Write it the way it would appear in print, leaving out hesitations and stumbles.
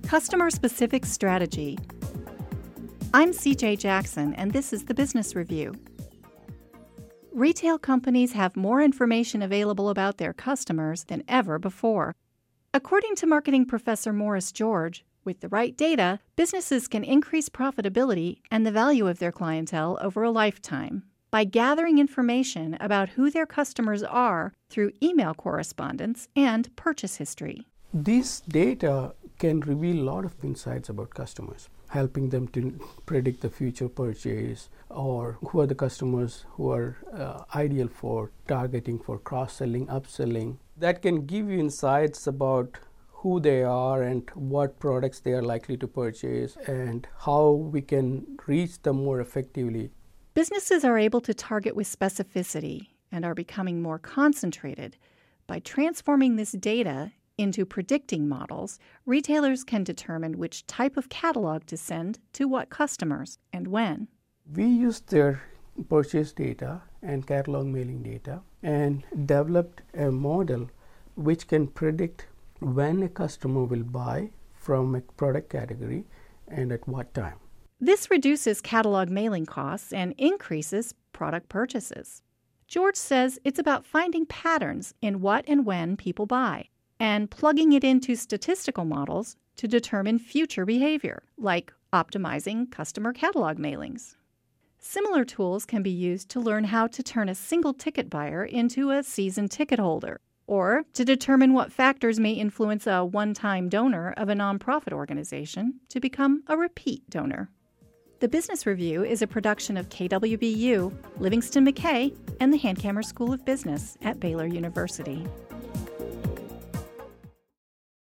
Customer-specific strategy. I'm CJ Jackson, and this is the Business Review. Retail companies have more information available about their customers than ever before. According to marketing professor Morris George, with the right data, businesses can increase profitability and the value of their clientele over a lifetime by gathering information about who their customers are through email correspondence and purchase history. This data can reveal a lot of insights about customers, helping them to predict the future purchase or who are the customers who are ideal for targeting for cross-selling, upselling. That can give you insights about who they are and what products they are likely to purchase and how we can reach them more effectively. Businesses are able to target with specificity and are becoming more concentrated. By transforming this data into predicting models, retailers can determine which type of catalog to send to what customers and when. We used their purchase data and catalog mailing data and developed a model which can predict when a customer will buy from a product category and at what time. This reduces catalog mailing costs and increases product purchases. George says it's about finding patterns in what and when people buy and plugging it into statistical models to determine future behavior, like optimizing customer catalog mailings. Similar tools can be used to learn how to turn a single ticket buyer into a season ticket holder, or to determine what factors may influence a one-time donor of a nonprofit organization to become a repeat donor. The Business Review is a production of KWBU, Livingston McKay, and the Hankamer School of Business at Baylor University.